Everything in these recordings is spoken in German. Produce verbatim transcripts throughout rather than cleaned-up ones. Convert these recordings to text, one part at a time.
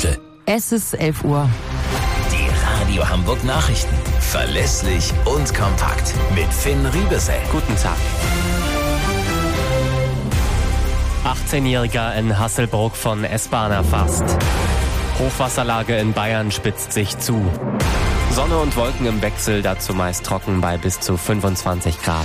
Verkehrsmittel. Es ist elf Uhr. Die Radio Hamburg Nachrichten. Verlässlich und kompakt. Mit Finn Riebesell. Guten Tag. achtzehnjähriger in Hasselbrook von S-Bahn erfasst. Hochwasserlage in Bayern spitzt sich zu. Sonne und Wolken im Wechsel, dazu meist trocken bei bis zu fünfundzwanzig Grad.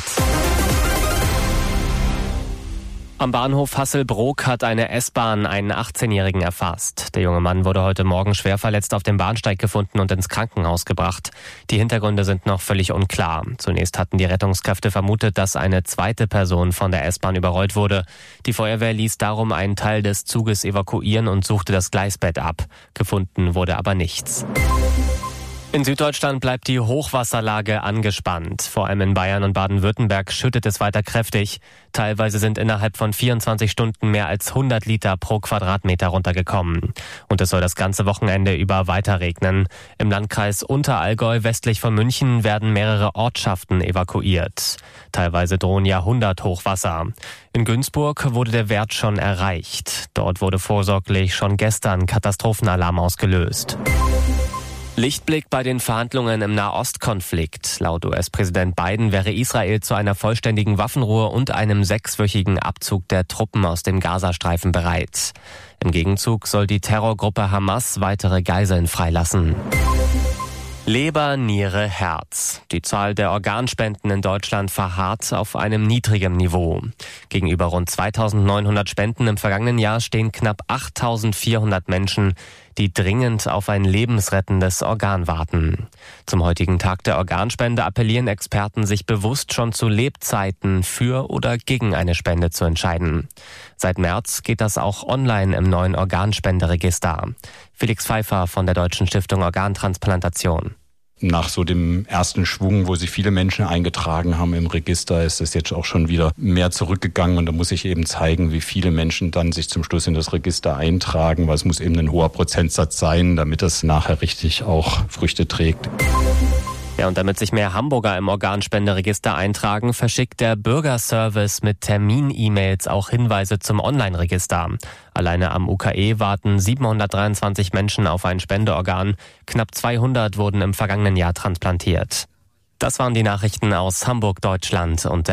Am Bahnhof Hasselbrook hat eine S-Bahn einen achtzehnjährigen erfasst. Der junge Mann wurde heute Morgen schwer verletzt auf dem Bahnsteig gefunden und ins Krankenhaus gebracht. Die Hintergründe sind noch völlig unklar. Zunächst hatten die Rettungskräfte vermutet, dass eine zweite Person von der S-Bahn überrollt wurde. Die Feuerwehr ließ darum einen Teil des Zuges evakuieren und suchte das Gleisbett ab. Gefunden wurde aber nichts. In Süddeutschland bleibt die Hochwasserlage angespannt. Vor allem in Bayern und Baden-Württemberg schüttet es weiter kräftig. Teilweise sind innerhalb von vierundzwanzig Stunden mehr als hundert Liter pro Quadratmeter runtergekommen. Und es soll das ganze Wochenende über weiter regnen. Im Landkreis Unterallgäu westlich von München werden mehrere Ortschaften evakuiert. Teilweise drohen Jahrhundert-Hochwasser. In Günzburg wurde der Wert schon erreicht. Dort wurde vorsorglich schon gestern Katastrophenalarm ausgelöst. Lichtblick bei den Verhandlungen im Nahostkonflikt. Laut U S-Präsident Biden wäre Israel zu einer vollständigen Waffenruhe und einem sechswöchigen Abzug der Truppen aus dem Gazastreifen bereit. Im Gegenzug soll die Terrorgruppe Hamas weitere Geiseln freilassen. Leber, Niere, Herz. Die Zahl der Organspenden in Deutschland verharrt auf einem niedrigen Niveau. Gegenüber rund zweitausendneunhundert Spenden im vergangenen Jahr stehen knapp achttausendvierhundert Menschen, die dringend auf ein lebensrettendes Organ warten. Zum heutigen Tag der Organspende appellieren Experten, sich bewusst schon zu Lebzeiten für oder gegen eine Spende zu entscheiden. Seit März geht das auch online im neuen Organspenderegister. Felix Pfeiffer von der Deutschen Stiftung Organtransplantation. Nach so dem ersten Schwung, wo sich viele Menschen eingetragen haben im Register, ist es jetzt auch schon wieder mehr zurückgegangen. Und da muss ich eben zeigen, wie viele Menschen dann sich zum Schluss in das Register eintragen, weil es muss eben ein hoher Prozentsatz sein, damit das nachher richtig auch Früchte trägt. Ja, und damit sich mehr Hamburger im Organspenderegister eintragen, verschickt der Bürgerservice mit Termin-E-Mails auch Hinweise zum Online-Register. Alleine am U K E warten siebenhundertdreiundzwanzig Menschen auf ein Spendeorgan. Knapp zweihundert wurden im vergangenen Jahr transplantiert. Das waren die Nachrichten aus Hamburg, Deutschland und der